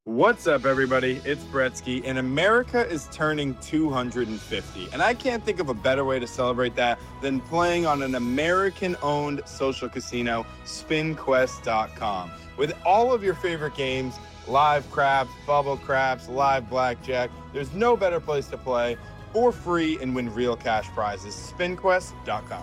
What's up, everybody? It's Bretsky, and America is turning 250. And I can't think of a better way to celebrate that than playing on an American-owned social casino, SpinQuest.com. With all of your favorite games, live craps, bubble craps, live blackjack, there's no better place to play for free and win real cash prizes. SpinQuest.com.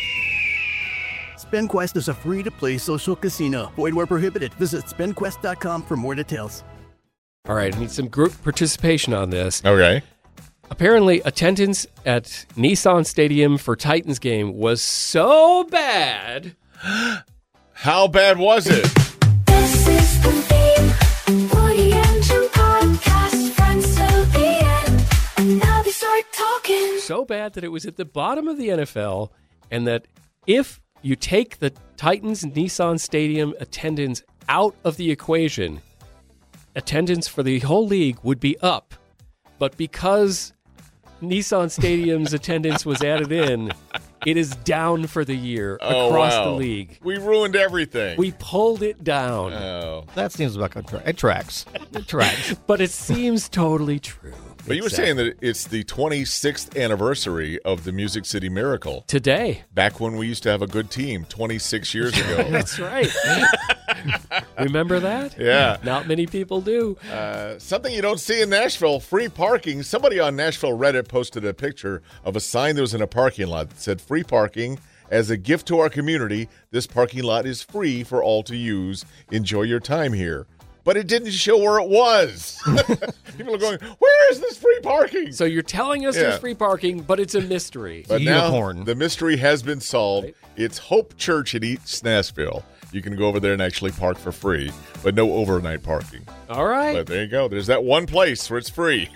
SpinQuest is a free-to-play social casino. Void where prohibited. Visit SpinQuest.com for more details. All right, I need some group participation on this. Okay. Apparently, attendance at Nissan Stadium for Titans game was so bad. How bad was it? This is the theme. Woody and Jim podcast, friends till the end. And now they start talking. So bad that it was at the bottom of the NFL, and that if you take the Titans Nissan Stadium attendance out of the equation, attendance for the whole league would be up. But because Nissan Stadium's attendance was added in, it is down for the year across the league. We ruined everything. We pulled it down. Oh. That seems like it tracks. It tracks. But it seems totally true. But you were saying that it's the 26th anniversary of the Music City Miracle. Today. Back when we used to have a good team 26 years ago. That's right. Remember that? Yeah. Not many people do. Something you don't see in Nashville, free parking. Somebody on Nashville Reddit posted a picture of a sign that was in a parking lot that said free parking. As a gift to our community, this parking lot is free for all to use. Enjoy your time here. But it didn't show where it was. People are going, where is this free parking? So you're telling us there's free parking, but it's a mystery. But now unicorn. the mystery has been solved. Right. It's Hope Church in East Nashville. You can go over there and actually park for free, but no overnight parking. All right. But there you go. There's that one place where it's free.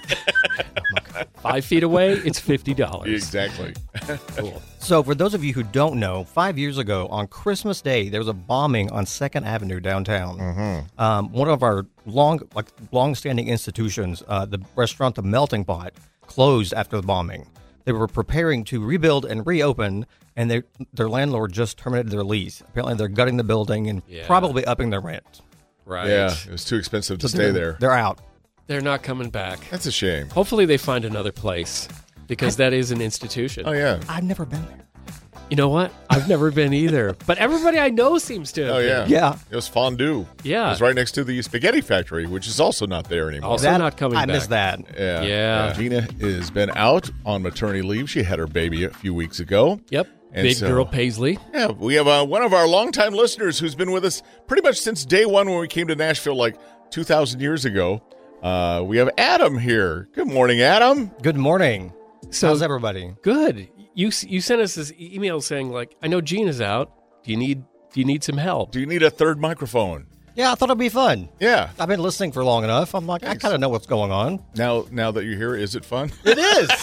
5 feet away, it's $50. Exactly. Cool. So for those of you who don't know, 5 years ago on Christmas Day, there was a bombing on 2nd Avenue downtown. Mm-hmm. One of our long-standing institutions, the restaurant The Melting Pot, closed after the bombing. They were preparing to rebuild and reopen, and their landlord just terminated their lease. Apparently, they're gutting the building and probably upping their rent. Right. Yeah, it was too expensive to stay there. They're out. They're not coming back. That's a shame. Hopefully they find another place, because that is an institution. Oh, yeah. I've never been there. You know what? I've never been either. But everybody I know seems to have Oh, yeah. been. Yeah. It was Fondue. Yeah. It was right next to the spaghetti factory, which is also not there anymore. Also not coming I back. missed that. Yeah. Gina has been out on maternity leave. She had her baby a few weeks ago. Yep. And Big so- girl Paisley. Yeah, we have one of our longtime listeners who's been with us pretty much since day one when we came to Nashville like 2,000 years ago. We have Adam here. Good morning, Adam. Good morning. So How's everybody? good. You sent us this email saying, like, I know Gina's out. Do you need some help? Do you need a third microphone? Yeah, I thought it'd be fun. Yeah. I've been listening for long enough. I'm like, Thanks. I kind of know what's going on. Now that you're here, is it fun? It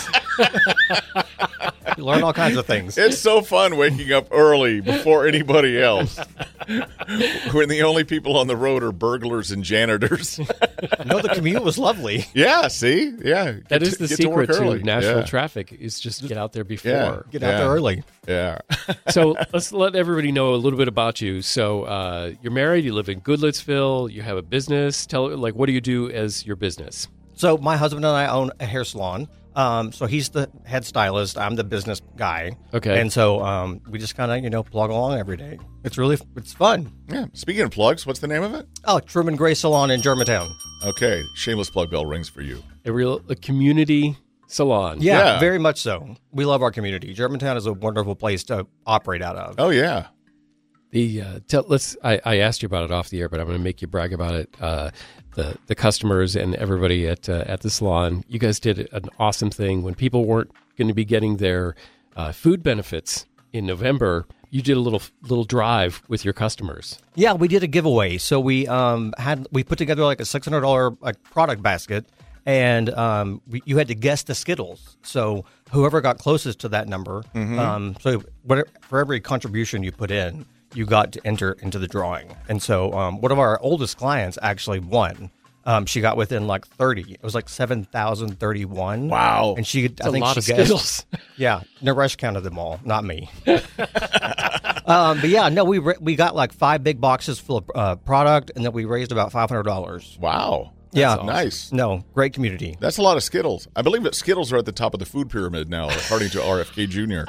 is. You learn all kinds of things. It's so fun waking up early before anybody else. When the only people on the road are burglars and janitors. No, the commute was lovely. Yeah, see? Yeah. That is the get to work secret to early. Nashville Yeah. traffic, is just get out there before. Yeah. Get out there early. Yeah. So let's let everybody know a little bit about you. So you're married, you live in Goodlettsville, you have a business. What do you do as your business? So my husband and I own a hair salon. So he's the head stylist. I'm the business guy. Okay. And so we just kind of, plug along every day. It's fun. Yeah. Speaking of plugs, what's the name of it? Oh, Truman Gray Salon in Germantown. Okay. Shameless plug bell rings for you. A community salon. Yeah. Very much so. We love our community. Germantown is a wonderful place to operate out of. Oh, yeah. I asked you about it off the air, but I'm going to make you brag about it. The customers and everybody at the salon, you guys did an awesome thing when people weren't going to be getting their food benefits in November. You did a little drive with your customers. Yeah, we did a giveaway. So we put together like a $600 product basket, and you had to guess the Skittles. So whoever got closest to that number, for every contribution you put in, you got to enter into the drawing. And so one of our oldest clients actually won. She got within like 30. It was like 7,031. Wow. And she, That's I think a lot she of guessed. Skittles. Yeah, Naresh counted them all, not me. But yeah, no, we got like 5 big boxes full of product, and then we raised about $500. Wow. Yeah. awesome. Nice. No, great community. That's a lot of Skittles. I believe that Skittles are at the top of the food pyramid now, according to RFK Jr.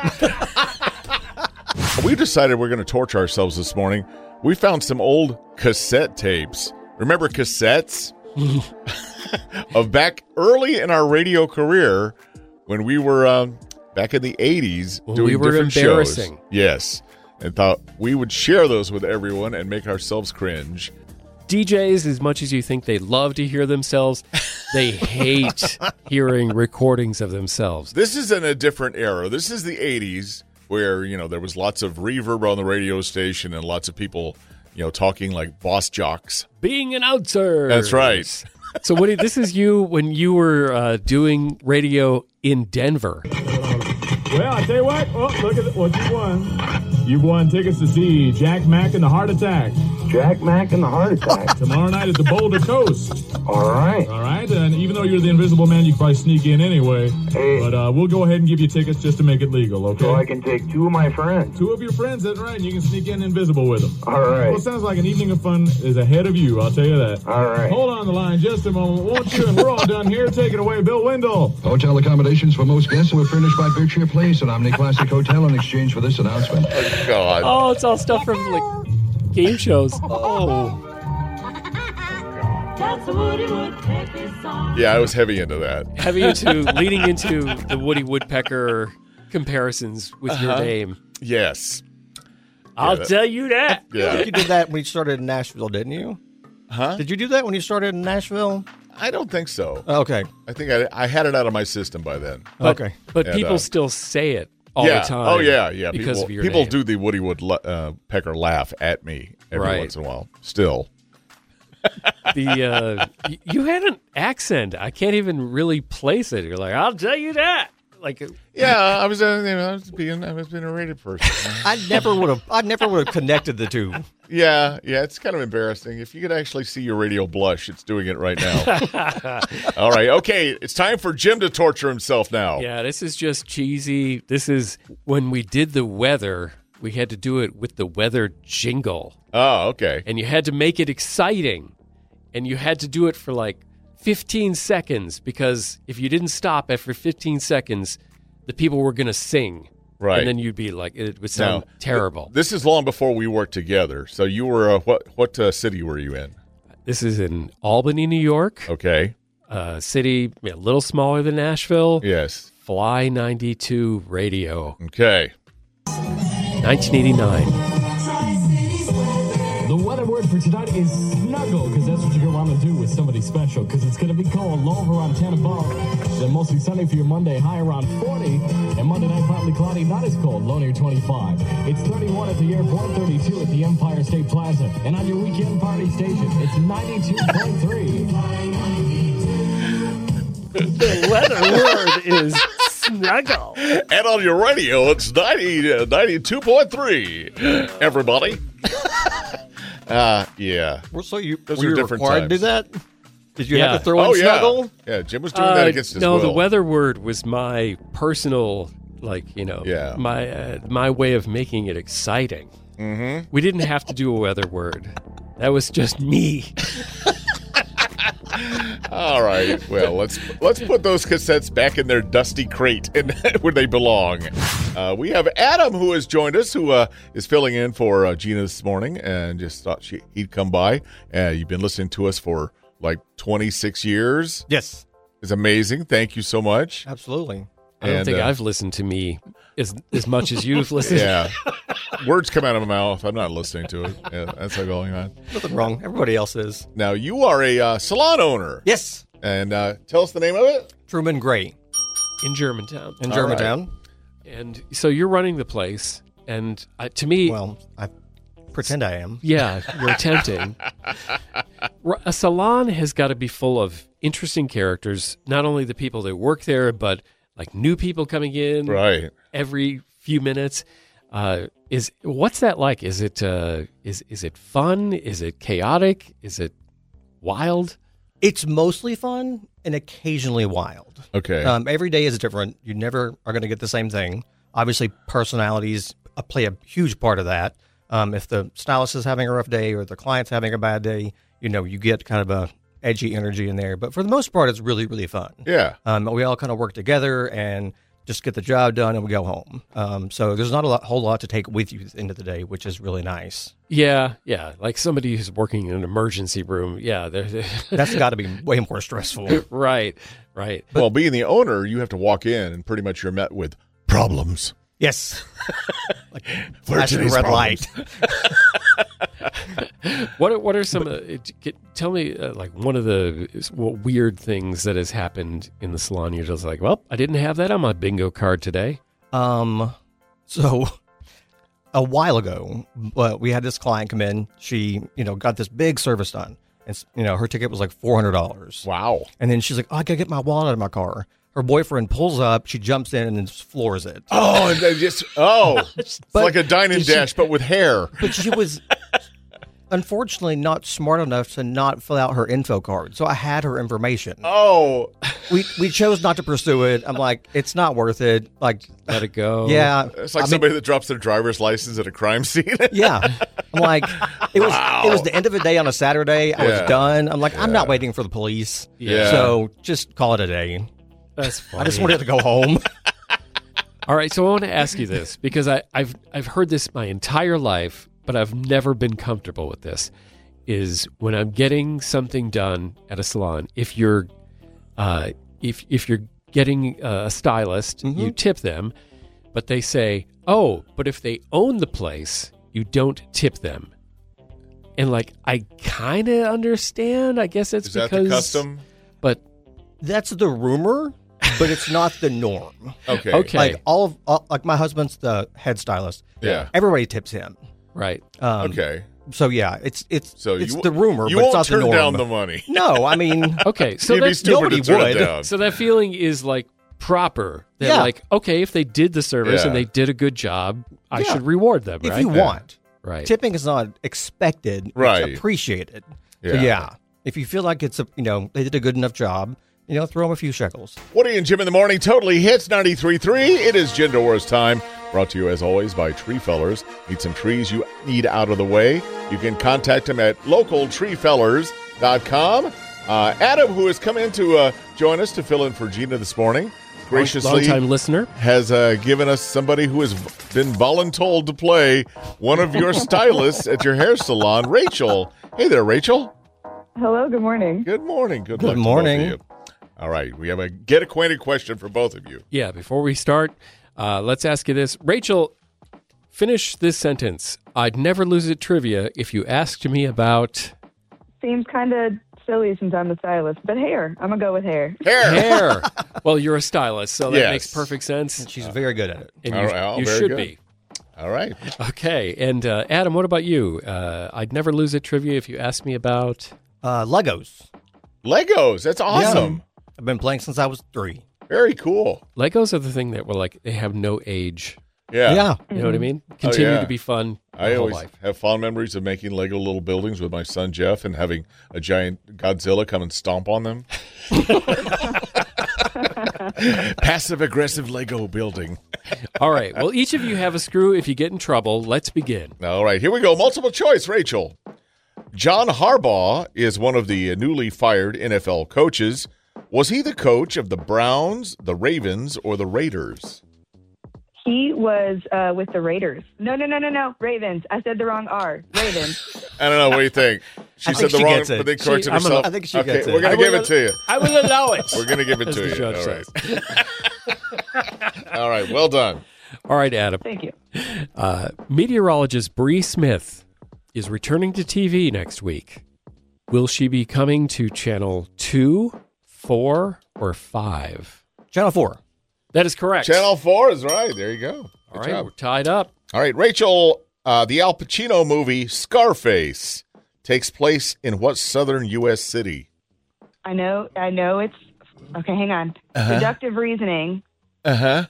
We decided we're going to torture ourselves this morning. We found some old cassette tapes. Remember cassettes? Of back early in our radio career when we were back in the 80s When doing we were different embarrassing. shows. Yes. And thought we would share those with everyone and make ourselves cringe. DJs, as much as you think they love to hear themselves, they hate hearing recordings of themselves. This is in a different era. This is the 80s where, there was lots of reverb on the radio station and lots of people, talking like boss jocks. Being announcers. That's right. So, Woody, this is you when you were doing radio in Denver. Well, I tell you what. Oh, look at what you won. You've won tickets to see Jack Mack and the Heart Attack. Jack Mack and the Heart Attack. Tomorrow night at the Boulder Coast. All right. All right, and even though you're the Invisible Man, you can probably sneak in anyway. Hey. But we'll go ahead and give you tickets just to make it legal, okay? So I can take two of my friends. Two of your friends, that's right, and you can sneak in invisible with them. All right. Well, it sounds like an evening of fun is ahead of you, I'll tell you that. All right. Hold on the line just a moment, won't you? And we're all done here. Take it away, Bill Wendell. Hotel accommodations for most guests were furnished by Berkshire Place, an Omni Classic Hotel, in exchange for this announcement. Oh, God. Oh, it's all stuff from like game shows. Oh. Yeah, I was heavy into that. Leading into the Woody Woodpecker comparisons with your name. Yes. I'll tell you that. I Yeah. think you did that when you started in Nashville, didn't you? Huh? Did you do that when you started in Nashville? I don't think so. Okay. I think I had it out of my system by then. Okay. But And, people still say it all yeah. the time. Oh, yeah. Because of your people name. do the Woody Woodpecker laugh at me every Right. once in a while. Still. You had an accent. I can't even really place it. You're like, I'll tell you that. Like, Yeah, I was being a rated person. I never would have connected the two. Yeah, it's kind of embarrassing. If you could actually see your radio blush, it's doing it right now. All right, okay, it's time for Jim to torture himself now. yeah, this is just cheesy. This is when we did the weather. We had to do it with the weather jingle. Oh, okay. And you had to make it exciting. And you had to do it for like 15 seconds because if you didn't stop after 15 seconds, the people were going to sing. Right. And then you'd be like, it would sound terrible. This is long before we worked together. So you were, what city were you in? This is in Albany, New York. Okay. City a little smaller than Nashville. Yes. Fly 92 Radio, Okay. 1989. The weather word for tonight is snuggle, because that's what you're going to want to do with somebody special, because it's going to be cold, low around 10 above, then mostly sunny for your Monday, high around 40, and Monday night partly cloudy, not as cold, low near 25. It's 31 at the airport, 32 at the Empire State Plaza, and on your weekend party station, it's 92.3. The weather word is snuggle. And on your radio, it's 92.3. Everybody. Yeah. Well, so you Those were are you different required to do times. that? Did you Yeah. have to throw in Oh, yeah. snuggle? Yeah, Jim was doing that against his no, will. the weather word was my personal, Yeah. my way of making it exciting. Mm-hmm. We didn't have to do a weather word. That was just me. All right. Well, let's put those cassettes back in their dusty crate and where they belong. We have Adam who has joined us, who is filling in for Gina this morning, and just thought he'd come by. You've been listening to us for like 26 years. Yes, It's amazing. Thank you so much. absolutely. I don't And, think I've listened to me as much as you've listened. Yeah. Words come out of my mouth. I'm not listening to it. Yeah, that's what's going on. Nothing wrong. Everybody else is. Now, you are a salon owner. Yes, And tell us the name of it. Truman Gray In Germantown. in All Germantown. And so you're running the place, and to me, Well, I pretend I am. yeah, you're attempting. A salon has got to be full of interesting characters, not only the people that work there, but like new people coming in Right. every few minutes. What's that like? Is it fun? Is it chaotic? Is it wild? It's mostly fun and occasionally wild. Okay. Every day is different. You never are going to get the same thing. Obviously, personalities play a huge part of that. If the stylist is having a rough day or the client's having a bad day, you get kind of edgy energy in there. But for the most part, it's really, really fun. Yeah. We all kind of work together and just get the job done and we go home. So there's not whole lot to take with you at the end of the day, which is really nice. Yeah. Like somebody who's working in an emergency room. Yeah. That's got to be way more stressful. Right. Well, being the owner, you have to walk in and pretty much you're met with problems. Yes. Like flashing red light. What are some? Tell me, like one of the weird things that has happened in the salon. You're just like, well, I didn't have that on my bingo card today. So a while ago, we had this client come in. She, got this big service done, and her ticket was like $400. Wow. And then she's like, oh, I gotta get my wallet out of my car. Her boyfriend pulls up, she jumps in and then just floors it. Oh, and they it's like a dine and dash, but with hair. But she was unfortunately not smart enough to not fill out her info card. So I had her information. Oh. We chose not to pursue it. I'm like, it's not worth it. Like, let it go. Yeah. It's like somebody that drops their driver's license at a crime scene. Yeah. I'm like, it was the end of the day on a Saturday. I was done. I'm like, I'm not waiting for the police. Yeah. So just call it a day. That's funny. I just wanted to go home. All right, so I want to ask you this because I've heard this my entire life, but I've never been comfortable with this. Is when I'm getting something done at a salon, if you're getting a stylist, you tip them, but they say, oh, but if they own the place, you don't tip them. And like, I kind of understand. I guess it's because that the custom? But that's the rumor. But it's not the norm. Okay. Like like my husband's the head stylist. Yeah. Everybody tips him. Right. Okay. So yeah, it's the rumor, you but it's won't not the turn norm. down the money. No, I mean, okay. So you'd be stupid nobody to turn would. it down. So that feeling is like proper. They're like, okay, if they did the service and they did a good job, I should reward them. If right? you want, right? Tipping is not expected. Right. It's appreciated. Yeah. So yeah, if you feel like it's they did a good enough job, throw them a few shekels. Woody and Jim in the morning, totally hits 93.3. It is Gender Wars time. Brought to you, as always, by Tree Fellers. Need some trees you need out of the way? You can contact them at localtreefellers.com. Adam, who has come in to join us to fill in for Gina this morning, graciously long-time listener, has given us somebody who has been voluntold to play one of your stylists at your hair salon, Rachel. Hey there, Rachel. Hello, good morning. Good morning. Good luck morning. To both of you. All right, we have a get acquainted question for both of you. Yeah, before we start, let's ask you this. Rachel, finish this sentence. I'd never lose at trivia if you asked me about... Seems kind of silly since I'm a stylist, but hair. I'm going to go with hair. Hair. Well, you're a stylist, so that Yes. makes perfect sense. She's very good at it. And All you, right, you very should good. be. All right. Okay, and Adam, what about you? I'd never lose at trivia if you asked me about... Legos. Legos. That's awesome. Yeah. I've been playing since I was 3. Very cool. Legos are the thing that were like, they have no age. Yeah. You know what I mean? Continue yeah. to be fun I the whole always life. have fond memories of making Lego little buildings with my son Jeff and having a giant Godzilla come and stomp on them. Passive-aggressive Lego building. All right. Well, each of you have a screw. If you get in trouble, let's begin. All right, here we go. Multiple choice, Rachel. John Harbaugh is one of the newly fired NFL coaches. Was he the coach of the Browns, the Ravens, or the Raiders? He was with the Raiders. No. Ravens. I said the wrong R. Ravens. I don't know. What do you think? She I said think the she wrong, gets it. but they corrected I'm herself. I think she okay, gets it. We're going to give it to you. I will allow it. We're going to give it As to the you. judge All says. right. All right. Well done. All right, Adam. Thank you. Meteorologist Bree Smith is returning to TV next week. Will she be coming to Channel 2, 4, or 5? Channel 4. That is correct. Channel 4 is right. There you go. Good All right, job. we're tied up. All right, Rachel, the Al Pacino movie Scarface takes place in what southern U.S. city? I know it's... Okay, hang on. Deductive reasoning. Uh-huh.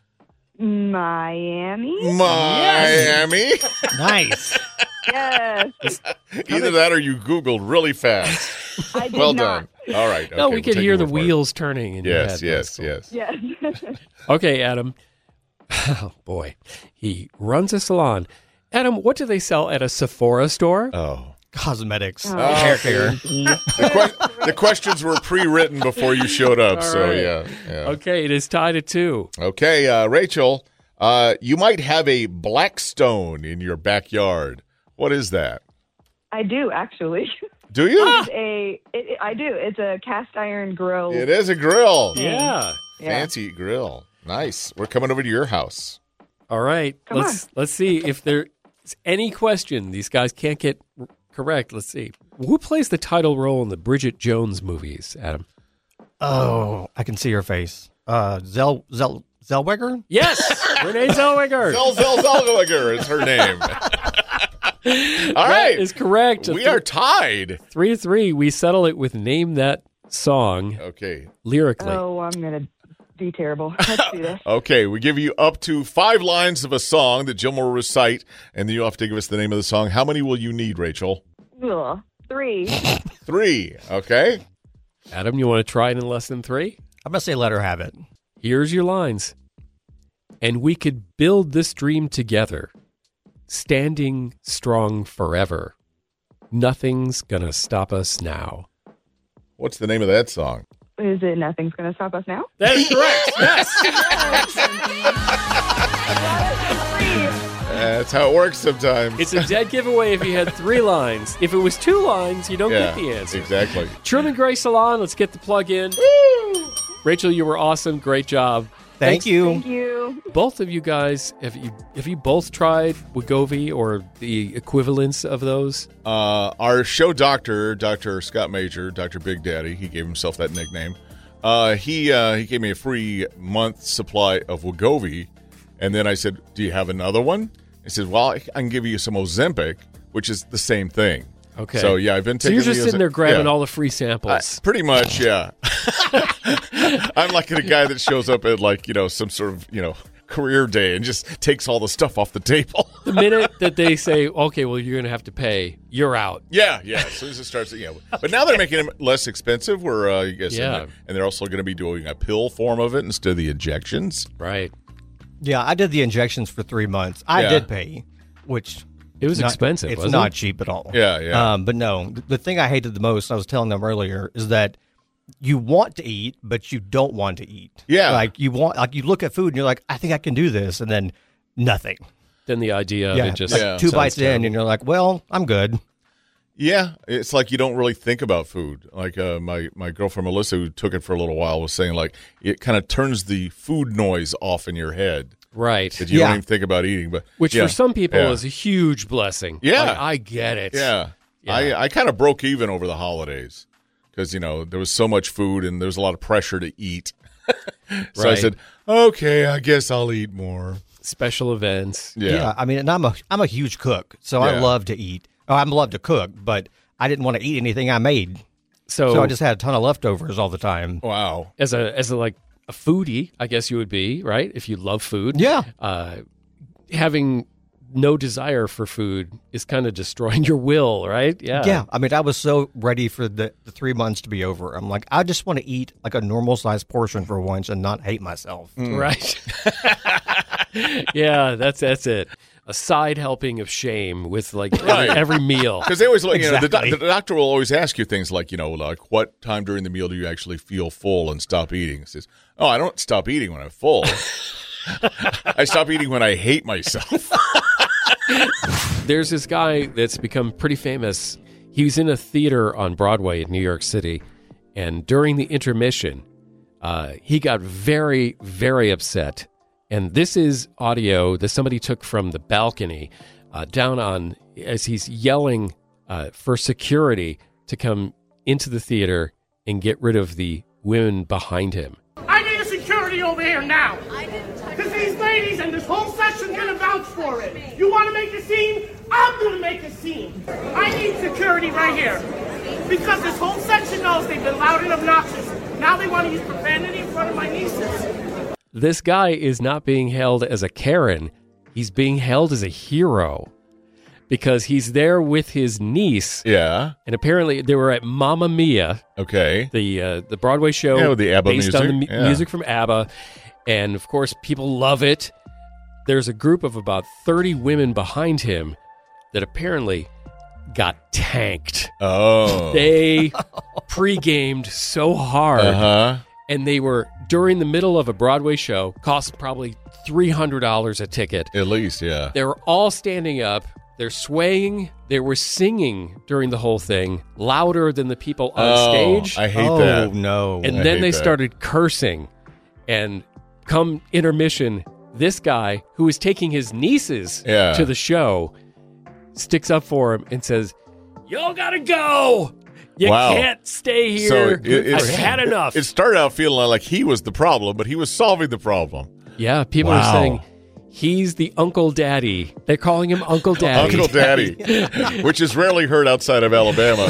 Miami? Miami. Nice. Yes. Either that or you Googled really fast. I did Well not. done. All right. No, okay, we could we'll hear take the your word for it. wheels turning in your Yes, head. yes, That's cool. yes. Yes. Okay, Adam. Oh, boy. He runs a salon. Adam, what do they sell at a Sephora store? Oh. cosmetics, Oh. hair care. The questions were pre-written before you showed up, All so right. yeah. Okay, it is tied at 2. Okay, Rachel, you might have a black stone in your backyard. What is that? I do, actually. Do you? I do. It's a cast iron grill. It is a grill. Yeah. Yeah. Fancy grill. Nice. We're coming over to your house. All right. Come Let's see if there's any question these guys can't get correct. Let's see. Who plays the title role in the Bridget Jones movies, Adam? Oh, I can see your face. Zellweger? Yes, Renee Zellweger. Zellweger is her name. All That right. is correct. We are tied. 3-3. We settle it with Name That Song Okay. lyrically. Oh, I'm going to be terrible. Let's do this. Okay, we give you up to 5 lines of a song that Jim will recite, and then you'll have to give us the name of the song. How many will you need, Rachel? Ugh. 3. 3, okay? Adam, you want to try it in less than 3? I'm going to say let her have it. Here's your lines. And we could build this dream together, standing strong forever. Nothing's gonna stop us now. What's the name of that song? Is it Nothing's Going to Stop Us Now? That is correct. Yes. That's how it works sometimes. It's a dead giveaway if you had 3 lines. If it was 2 lines, you don't get the answer. Exactly. Truman Gray Salon, let's get the plug in. Rachel, you were awesome. Great job. Thank you. Thank you. Both of you guys, have you both tried Wegovy or the equivalents of those? Our show doctor, Dr. Scott Major, Dr. Big Daddy, he gave himself that nickname. He gave me a free month supply of Wegovy, and then I said, "Do you have another one?" He said, "Well, I can give you some Ozempic, which is the same thing." Okay. So yeah, I've been So taking. you're just sitting there grabbing yeah. all the free samples. Pretty much, yeah. I'm like the guy that shows up at some sort of career day and just takes all the stuff off the table. The minute that they say, "Okay, well, you're going to have to pay," you're out. Yeah. As soon as it starts, But now they're making it less expensive. Where I guess, Yeah. and they're also going to be doing a pill form of it instead of the injections. Right. Yeah, I did the injections for 3 months. I Yeah. did pay, which It was expensive, It's wasn't not it? cheap at all. Yeah. But no, the thing I hated the most, I was telling them earlier, is that you want to eat, but you don't want to eat. Yeah. Like you look at food and you're like, I think I can do this, and then nothing. Then the idea of Yeah, it just like 2 sounds bites in, terrible. and you're like, well, I'm good. Yeah, it's like you don't really think about food. Like my girlfriend Melissa, who took it for a little while, was saying like it kind of turns the food noise off in your head. Right. That you don't even think about eating. But Which yeah. for some people Yeah. is a huge blessing. Yeah. Like, I get it. Yeah. Yeah. I kind of broke even over the holidays because, there was so much food and there was a lot of pressure to eat. So I Right. said, okay, I guess I'll eat more. Special events. Yeah. I mean, and I'm a huge cook, so I Yeah. love to eat. I love to cook, but I didn't want to eat anything I made, so I just had a ton of leftovers all the time. Wow. As a like a foodie, I guess you would be, right? If you love food. Yeah. Having no desire for food is kind of destroying your will, right? Yeah. Yeah, I mean, I was so ready for the 3 months to be over. I'm like, I just want to eat like a normal sized portion for once and not hate myself. Right. Yeah, that's it. A side helping of shame with like Right. every meal. Because they always, the Exactly. doctor will always ask you things like, like what time during the meal do you actually feel full and stop eating? He says, oh, I don't stop eating when I'm full. I stop eating when I hate myself. There's this guy that's become pretty famous. He was in a theater on Broadway in New York City, and during the intermission, he got very, very upset. And this is audio that somebody took from the balcony down on as he's yelling for security to come into the theater and get rid of the women behind him. I need a security over here now. Because these ladies and this whole section's gonna vouch for it. You wanna make a scene? I'm gonna make a scene. I need security right here. Because this whole section knows they've been loud and obnoxious. Now they want to use profanity in front of my nieces. This guy is not being held as a Karen. He's being held as a hero because he's there with his niece. Yeah. And apparently they were at Mamma Mia. Okay. The Broadway show. Yeah, with the ABBA based on the music. Yeah. music from ABBA. And of course, people love it. There's a group of about 30 women behind him that apparently got tanked. Oh. They pre-gamed so hard, and they were during the middle of a Broadway show, cost probably $300 a ticket. At least, yeah. They were all standing up. They're swaying. They were singing during the whole thing, louder than the people on stage. I hate that. Oh, no. And then they started cursing. And come intermission, this guy, who was taking his nieces to the show, sticks up for him and says, "Y'all gotta go. You can't stay here. I've had enough." It started out feeling like he was the problem, but he was solving the problem. Yeah, people are saying he's the Uncle Daddy. They're calling him Uncle Daddy. Uncle Daddy, which is rarely heard outside of Alabama.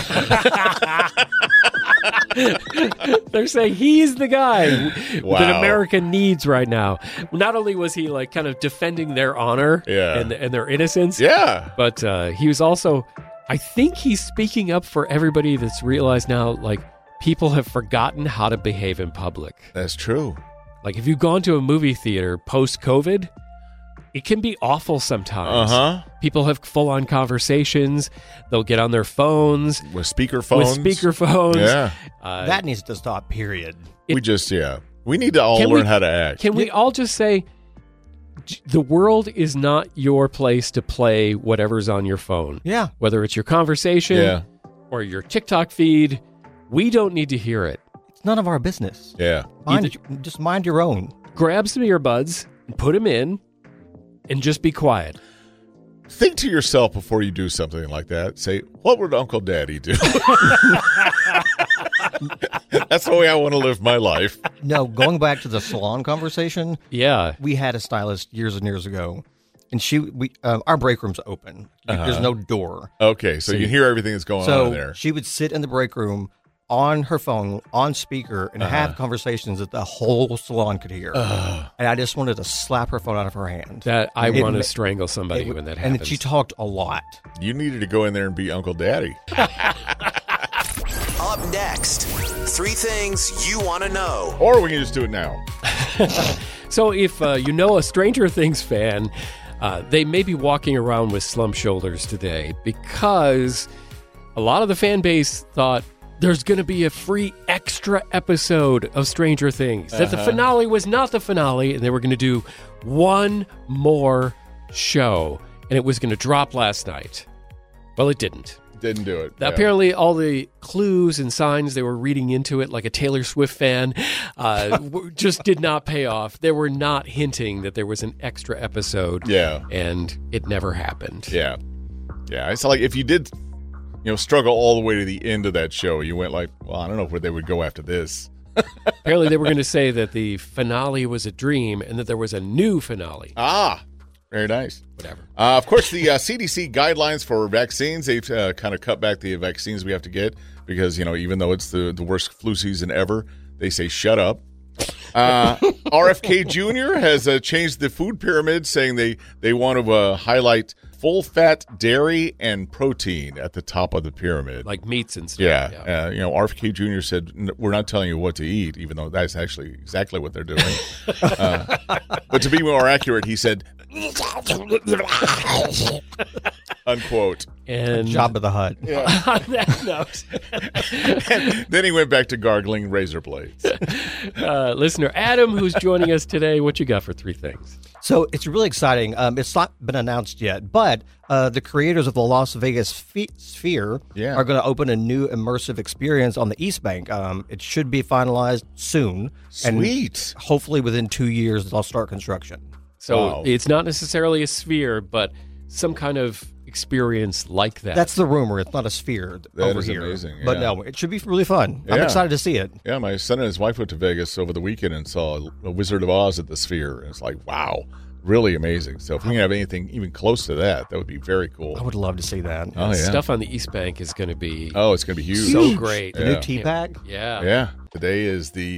They're saying he's the guy that America needs right now. Not only was he like kind of defending their honor and their innocence, but he was also, I think he's speaking up for everybody that's realized now, like, people have forgotten how to behave in public. That's true. Like, if you've gone to a movie theater post-COVID, it can be awful sometimes. People have full-on conversations. They'll get on their phones. With speakerphones. Yeah. That needs to stop, period. We need to all learn how to act. Can we all just say, the world is not your place to play whatever's on your phone. Yeah. Whether it's your conversation or your TikTok feed, we don't need to hear it. It's none of our business. Yeah. Just mind your own. Grab some earbuds and put them in and just be quiet. Think to yourself before you do something like that. Say, what would Uncle Daddy do? That's the way I want to live my life. No, going back to the salon conversation. Yeah. We had a stylist years and years ago, and our break room's open. There's no door. Okay, so you can hear everything that's going on in there. She would sit in the break room on her phone, on speaker, and have conversations that the whole salon could hear. And I just wanted to slap her phone out of her hand. I want to strangle somebody when that happens. And she talked a lot. You needed to go in there and be Uncle Daddy. Up next, 3 things you want to know. Or we can just do it now. So if you know a Stranger Things fan, they may be walking around with slump shoulders today because a lot of the fan base thought there's going to be a free extra episode of Stranger Things. That the finale was not the finale, and they were going to do one more show, and it was going to drop last night. Well, it didn't. Didn't do it. Apparently, all the clues and signs they were reading into it, like a Taylor Swift fan, just did not pay off. They were not hinting that there was an extra episode. Yeah. And it never happened. Yeah. Yeah. It's like if you did, struggle all the way to the end of that show, you went like, well, I don't know where they would go after this. Apparently, they were going to say that the finale was a dream and that there was a new finale. Very nice. Whatever. Of course, the CDC guidelines for vaccines, they've kind of cut back the vaccines we have to get because, even though it's the worst flu season ever, they say shut up. RFK Jr. has changed the food pyramid, saying they want to highlight full-fat dairy and protein at the top of the pyramid. Like meats and stuff. Yeah. RFK Jr. said, we're not telling you what to eat, even though that's actually exactly what they're doing. But to be more accurate, he said, unquote. And Jabba the Hutt. Yeah. On that note. And then he went back to gargling razor blades. Listener Adam, who's joining us today, what you got for 3 things? So it's really exciting. It's not been announced yet, but the creators of the Las Vegas Sphere are going to open a new immersive experience on the East Bank. It should be finalized soon. Sweet. And hopefully within 2 years, they'll start construction. So it's not necessarily a sphere, but some kind of experience like that. That's the rumor. It's not a sphere over here. That is amazing. But no, it should be really fun. I'm excited to see it. Yeah, my son and his wife went to Vegas over the weekend and saw a Wizard of Oz at the Sphere. And it's like, wow, really amazing. So if we can have anything even close to that, that would be very cool. I would love to see that. Oh, yeah. Stuff on the East Bank is going to be... Oh, it's going to be huge. So great. The new T-Pack? Yeah. Yeah. Today is the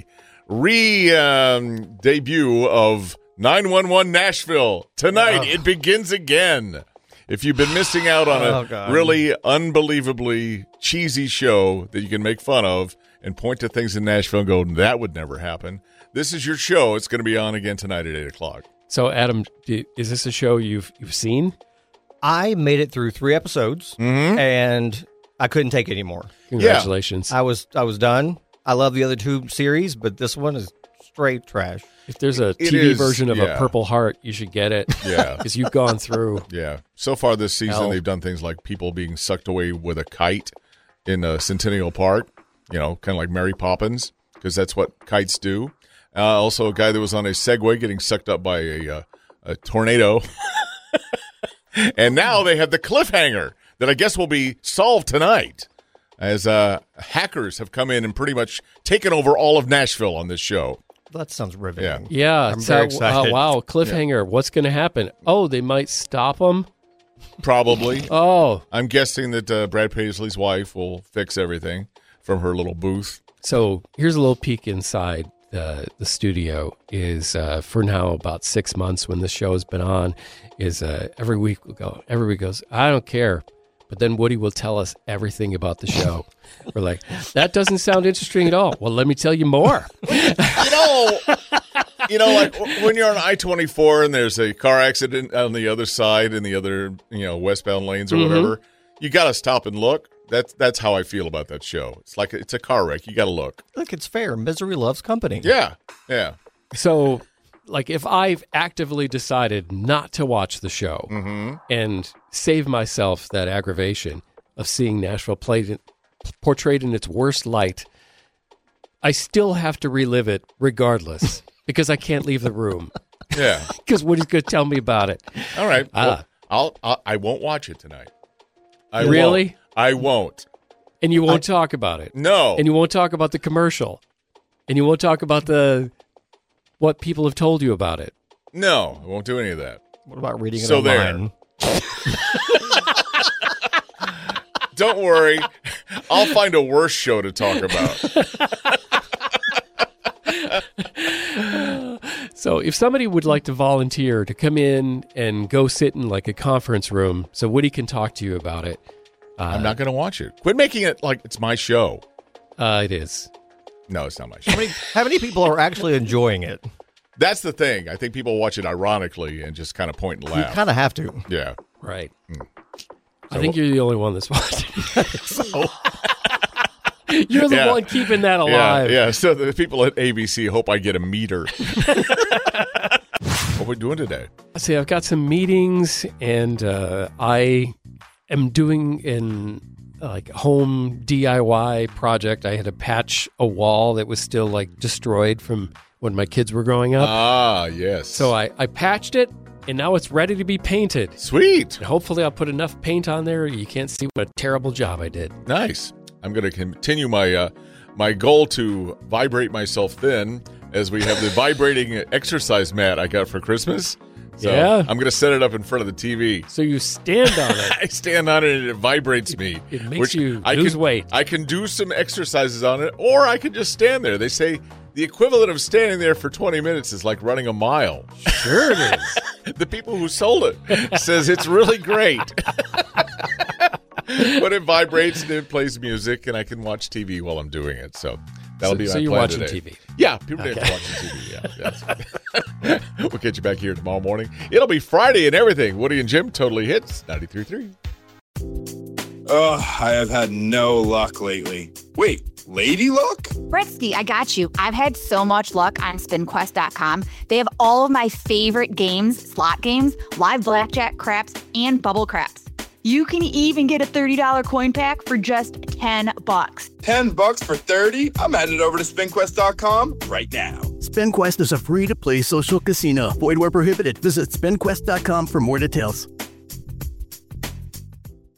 debut of 911 Nashville. Tonight, it begins again. If you've been missing out on a really unbelievably cheesy show that you can make fun of and point to things in Nashville and go, that would never happen, this is your show. It's going to be on again tonight at 8 o'clock. So, Adam, is this a show you've seen? I made it through 3 episodes, and I couldn't take it anymore. Congratulations. I was done. I love the other 2 series, but this one is straight trash. If there's a TV version of A Purple Heart, you should get it. Yeah. Because you've gone through. Yeah. So far this season, they've done things like people being sucked away with a kite in Centennial Park, kind of like Mary Poppins, because that's what kites do. Also, a guy that was on a Segway getting sucked up by a tornado. And now they have the cliffhanger that I guess will be solved tonight, as hackers have come in and pretty much taken over all of Nashville on this show. That sounds riveting. Yeah. I'm very excited. Wow, cliffhanger. Yeah. What's going to happen? Oh, they might stop them? Probably. Oh. I'm guessing that Brad Paisley's wife will fix everything from her little booth. So here's a little peek inside the studio. Is for now about 6 months when the show has been on, is every week goes, I don't care. But then Woody will tell us everything about the show. We're like, that doesn't sound interesting at all. Well, let me tell you more. Like when you're on I-24 and there's a car accident on the other side in the other, westbound lanes or whatever, you got to stop and look. That's how I feel about that show. It's like it's a car wreck. You got to look. Look, it's fair. Misery loves company. Yeah. So, like, if I've actively decided not to watch the show and save myself that aggravation of seeing Nashville portrayed in its worst light, I still have to relive it regardless because I can't leave the room. Yeah. Because Woody's going to tell me about it. All right. Well, I won't watch it tonight. Really? I won't. And you won't talk about it? No. And you won't talk about the commercial? And you won't talk about what people have told you about it? No, I won't do any of that. What about reading it online? Don't worry. I'll find a worse show to talk about. So if somebody would like to volunteer to come in and go sit in like a conference room so Woody can talk to you about it. I'm not going to watch it. Quit making it like it's my show. It is. No, it's not my show. How many people are actually enjoying it? That's the thing. I think people watch it ironically and just kind of point and laugh. You kind of have to. Yeah. Right. I think you're the only one that's watching. You're the one keeping that alive. Yeah. So the people at ABC hope I get a meter. What are we doing today? See, I've got some meetings, and I am doing an home DIY project. I had to patch a wall that was still destroyed from when my kids were growing up. Ah, yes. So I patched it, and now it's ready to be painted. Sweet. And hopefully I'll put enough paint on there you can't see what a terrible job I did. Nice. I'm going to continue my goal to vibrate myself thin as we have the vibrating exercise mat I got for Christmas. So yeah. I'm going to set it up in front of the TV. So you stand on it. I stand on it and it vibrates me. It makes you lose weight. I can do some exercises on it, or I can just stand there. They say the equivalent of standing there for 20 minutes is like running a mile. Sure it is. The people who sold it says it's really great. But it vibrates and it plays music, and I can watch TV while I'm doing it. So that'll be my plan. So you're watching today. TV? Yeah, people are watching TV. Yeah. We'll catch you back here tomorrow morning. It'll be Friday and everything. Woody and Jim, Totally Hits, 93.3. Ugh, I have had no luck lately. Wait, lady luck? Britsky, I got you. I've had so much luck on SpinQuest.com. They have all of my favorite games, slot games, live blackjack, craps, and bubble craps. You can even get a $30 coin pack for just $10. $10 for 30? I'm headed over to SpinQuest.com right now. SpinQuest is a free-to-play social casino. Void where prohibited. Visit SpinQuest.com for more details.